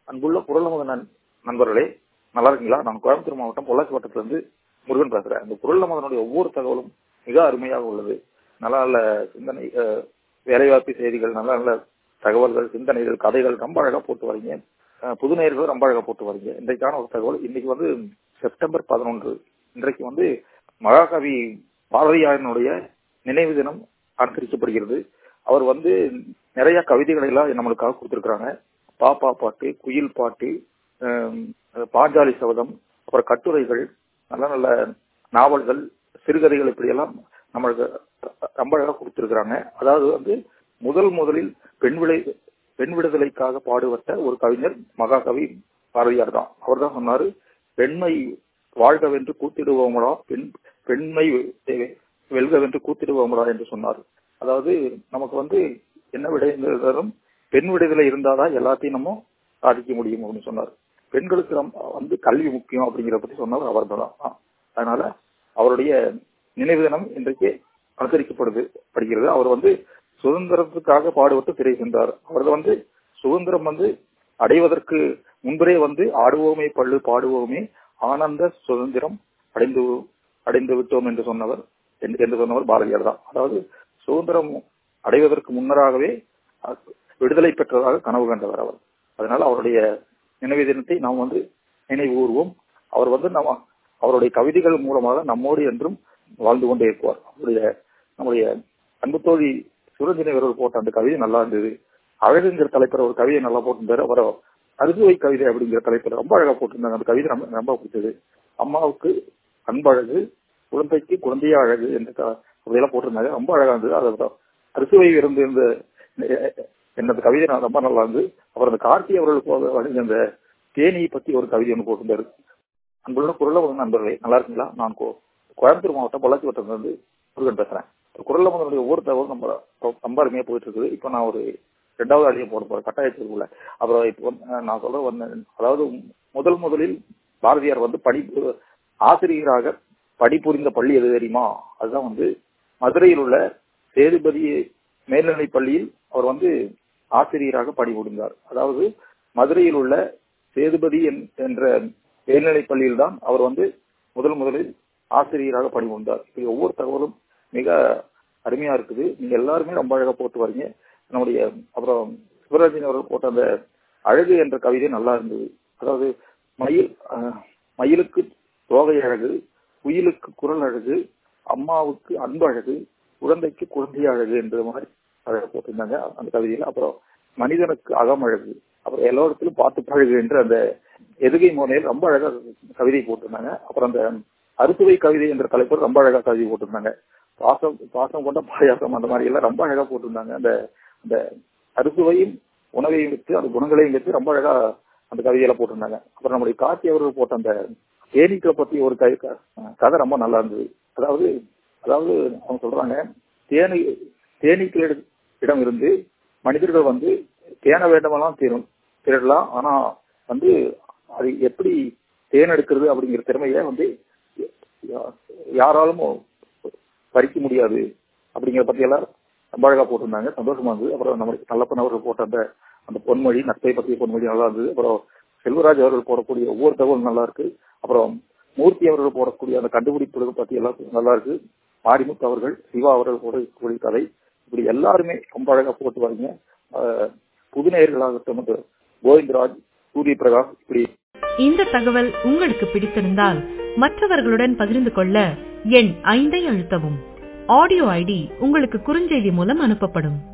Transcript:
அன்புள்ள குரல் நண்பர்களே, நல்லா இருக்கீங்களா? நான் கோயம்புத்தூர் மாவட்டம் பொள்ளாச்சி வட்டத்திலிருந்து முருகன் பேசுறேன். இந்த குரல் மகனுடைய ஒவ்வொரு தகவலும் மிக அருமையாக உள்ளது. நல்ல நல்ல சிந்தனை, வேலைவாய்ப்பு செய்திகள், நல்ல நல்ல தகவல்கள், சிந்தனைகள், கதைகள் ரொம்ப அழகா போட்டு வரீங்க. புது நேயர்கள் ரொம்ப அழகா போட்டு வரீங்க. இன்றைக்கான ஒரு தகவல், இன்னைக்கு செப்டம்பர் 11. இன்றைக்கு மகாகவி பாரதியாரனுடைய நினைவு தினம் அனுசரிக்கப்படுகிறது. அவர் நிறைய கவிதைகளை எல்லாம் நம்மளுக்காக கொடுத்திருக்கிறாங்க. பாப்பா பாட்டு, குயில் பாட்டு, பாஞ்சாலி சபதம், அப்புறம் கட்டுரைகள், நல்ல நல்ல நாவல்கள், சிறுகதைகள், இப்படி எல்லாம் நம்மளுக்கு ரொம்ப அழகாக கொடுத்திருக்கிறாங்க. அதாவது முதலில் பெண் விடுதலைக்காக பாடுபட்ட ஒரு கவிஞர் மகாகவி பாரதியார் தான். அவர் தான் சொன்னாரு, பெண்மை வாழ்கவென்று கூத்திடுவோமடா, பெண்மை வெல்கவென்று கூத்திடுவோமடா என்று சொன்னார். அதாவது நமக்கு என்ன விடைந்தாலும் பெண் விடுதலை இருந்தாதான் எல்லாத்தையும் நம்ம சாதிக்க முடியும் அப்படின்னு சொன்னார். பெண்களுக்கு கல்வி முக்கியம் அப்படிங்கிற பத்தி சொன்னவர் அவர் தான். அதனால அவருடைய நினைவு தினம் இன்றைக்கு அனுசரிக்கப்படுகிறது. அவர் சுதந்திரத்துக்காக பாடுபட்டு திரை சென்றார். அவர் சுதந்திரம் அடைவதற்கு முன்பரே ஆடுவோமே பள்ளு பாடுவோமே ஆனந்த சுதந்திரம் அடைந்து விட்டோம் என்று சொன்னவர் பாரதியார் தான். அதாவது சுதந்திரம் அடைவதற்கு முன்னராகவே விடுதலை பெற்றதாக கனவு கண்டவர் அவர். அதனால அவருடைய நினைவு தினத்தை நாம் நினைவு கூறுவோம். அவர் அவருடைய கவிதைகள் மூலமாக நம்மோடு என்றும் வாழ்ந்து கொண்டே இருப்பார். நம்முடைய அன்பு தோழி சுரஞ்சினி அவர்கள் போட்ட அந்த கவிதை நல்லா இருந்தது. அழகுங்கிற தலைப்பில் ஒரு கவிதை நல்லா போட்டிருந்தாரு. அவர் அறுசுவை கவிதை அப்படிங்கிற தலைப்பில் ரொம்ப அழகா போட்டிருந்தாங்க. அந்த கவிதை ரொம்ப பிடிச்சது. அம்மாவுக்கு அன்பழகு, குழந்தைக்கு குழந்தையா அழகு என்ற அப்படியெல்லாம் போட்டிருந்தாங்க. ரொம்ப அழகா இருந்தது. அது அறுசுவை இருந்த என்னது கவிதை ரொம்ப நல்லா இருந்தது. அப்புறம் அந்த கார்த்தி அவர்களுக்கு அந்த தேனியை பத்தி ஒரு கவிதை ஒன்று போட்டிருந்தாரு. அன்புள்ள குரல் நண்பர்களே, நல்லா இருக்குங்களா? நான் கோயம்புத்தூர் மாவட்டம் பொள்ளாச்சி வட்டத்திலிருந்து முருகன் பேசுறேன். குரல் மகனுடைய ஒவ்வொரு தகவலும் ரொம்ப அருமையா போயிட்டு இருக்குது. இப்போ நான் ஒரு 2வது ஆடியோ போட போறேன், கட்டாயத்திற்குள்ள. அப்புறம் இப்போ நான் அதாவது முதலில் பாரதியார் ஆசிரியராக பணிபுரிந்த பள்ளி எது தெரியுமா? அதுதான் மதுரையில் உள்ள சேதுபதி மேல்நிலை பள்ளியில் அவர் ஆசிரியராக பணிபுரிந்தார். அதாவது மதுரையில் உள்ள சேதுபதி என்ற மேல்நிலை பள்ளியில் தான் அவர் முதலில் ஆசிரியராக பணிபுரிந்தார். இப்படி ஒவ்வொரு தகவலும் மிக அருமையா இருக்குது. நீங்க எல்லாருமே ரொம்ப அழகா போட்டு வரீங்க. அப்புறம் சிவராஜன் அவர்கள் போட்ட அந்த அழகு என்ற கவிதை நல்லா இருந்தது. அதாவது மயிலுக்கு தோகை அழகு, குயிலுக்கு குரல் அழகு, அம்மாவுக்கு அன்பு அழகு, குழந்தைக்கு குழந்தை அழகு என்ற மாதிரி அழகா போட்டிருந்தாங்க அந்த கவிதையில. அப்புறம் மனிதனுக்கு அகம் அழகு, அப்புறம் எல்லா பார்த்து பழகு என்று அந்த எதுகை மோனையில் ரொம்ப அழகா கவிதை போட்டிருந்தாங்க. அப்புறம் அந்த அறுசுவை கவிதை என்ற தலைப்பில் ரொம்ப அழகா கவிதை போட்டிருந்தாங்க. பாசம் கொண்ட பாயாசம், அந்த மாதிரி எல்லாம் ரொம்ப அழகா போட்டிருந்தாங்க. அந்த அறுசுவையும் உணவையும் வச்சு, அந்த குணங்களையும் வச்சு ரொம்ப அழகா அந்த கவிதையெல்லாம் போட்டிருந்தாங்க. அப்புறம் நம்முடைய கார்த்தி அவர்கள் போட்ட அந்த தேனீக்களை பத்தி ஒரு கதை ரொம்ப நல்லா இருந்தது. அதாவது அவங்க சொல்றாங்க, தேனீக்களிடம் இருந்து மனிதர்கள் தேன வேண்டுமெல்லாம் திருடலாம். ஆனா அது எப்படி தேன் எடுக்கிறது அப்படிங்கிற திறமைய யாராலும் பறிக்க முடியாது அப்படிங்கிற பத்தி எல்லாம் ரொம்ப அழகா போட்டிருந்தாங்க. சந்தோஷமா இருந்தது. அப்புறம் நம்மளுக்கு நல்லப்பன் அவர்கள் போட்ட அந்த பொன்மொழி, நட்பை பற்றிய பொன்மொழி நல்லா இருந்தது. அப்புறம் செல்வராஜ் அவர்கள் போடக்கூடிய ஒவ்வொரு தகவலும் நல்லா இருக்கு. அப்புறம் மூர்த்தி அவர்கள் போடக்கூடிய அந்த கண்டுபிடிப்புகள் பத்தி எல்லாம் நல்லா இருக்கு. மாரிமுத்து அவர்கள், சிவா அவர்கள் போடக்கூடிய கதை, இப்படி எல்லாருமே ரொம்ப அழகா போட்டு வரீங்க. புது நேயர்களாகட்டும், கோவிந்தராஜ், சூரிய பிரகாஷ், இப்படி. இந்த தகவல் உங்களுக்கு பிடித்திருந்தால் மற்றவர்களுடன் பகிர்ந்து கொள்ள எண் 5 அழுத்தவும். ஆடியோ ஐடி உங்களுக்கு குறுஞ்செய்தி மூலம் அனுப்பப்படும்.